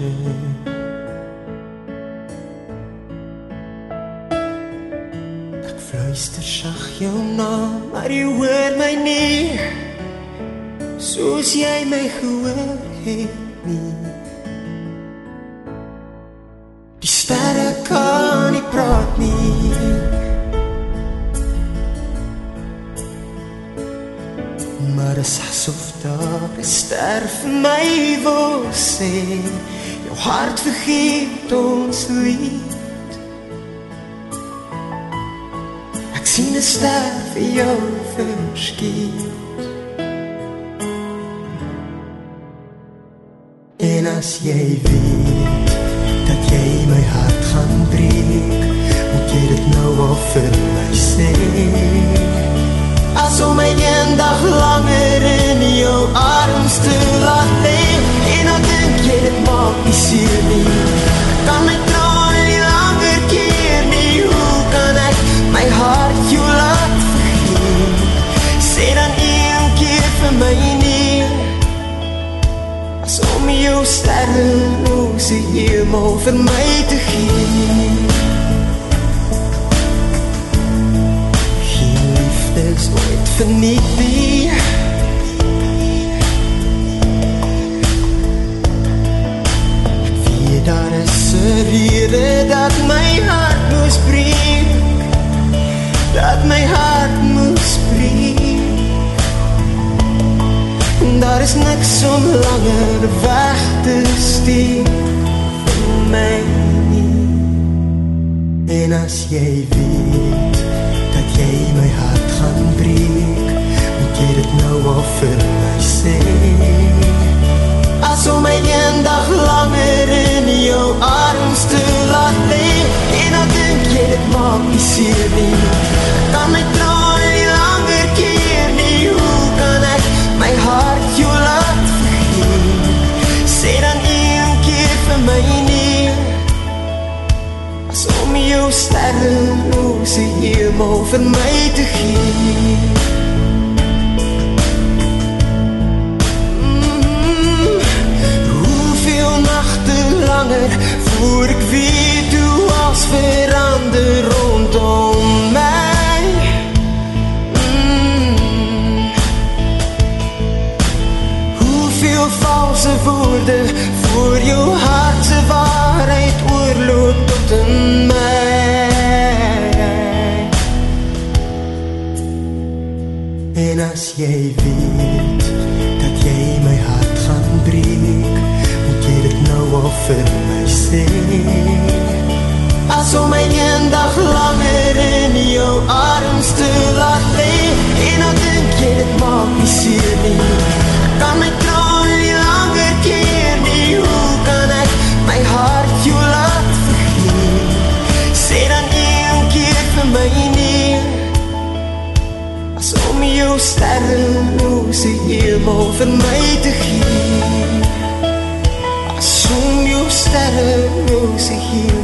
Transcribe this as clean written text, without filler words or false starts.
Ek fluister sag jou naam, maar jy hoor my nie, soos jy my gehoor het nie. Die sterre kan nie praat nie, maar is asof daar 'n ster vir my wil sê, jou hart vergeet ons lied. Ek sien 'n ster vir jou verskiet. En as jy weet dat jy my hart gaan breek, moet jy dit nou al vir my sê. As om my eendag langer in jou arms te laat lê, en dan dink jy dit maak nie seer nie, kan my trane nie langer keer nie. Hoe kan ek my hart jou laat vergeet? Sê dan een keer vir my nie, as om jou sterrenlose hemel vir my te gee. Geen liefde is nooit verniet nie, ek weet daar is 'n rede dat my hart moes breek, dat my hart moes breek. Daar is niks om langer weg te steek vir my nie. En as jy weet dat jy my hart gaan breek, moet jy dit nou al vir my sê. As om my eendag langer in jou arms te laat lê, en dan dink jy dit maak nie seer nie, kan my trane nie langer keer nie. Hoe kan ek my hart jou laat vergeet? Sê dan een keer vir my nie, as om jou sterrenlose hemel vir my te gee. Hoeveel nagte langer voor ek weet hoe alles verander rondom my. Valse woorde voor jou hart se waarheid oorloop tot in my. En as jy weet dat jy my hart gaan breek, moet jy dit nou al vir my sê. As om my eendag langer in jou arms te laat lê, en dan dink jy dit maak nie seer nie, kan my trane nie langer keer nie. Hoe kan ek my hart jou laat vergeet? Sê dan een keer vir my nie, as om jou sterrenlose hemel vir my te gee. As om jou sterrenlose hemel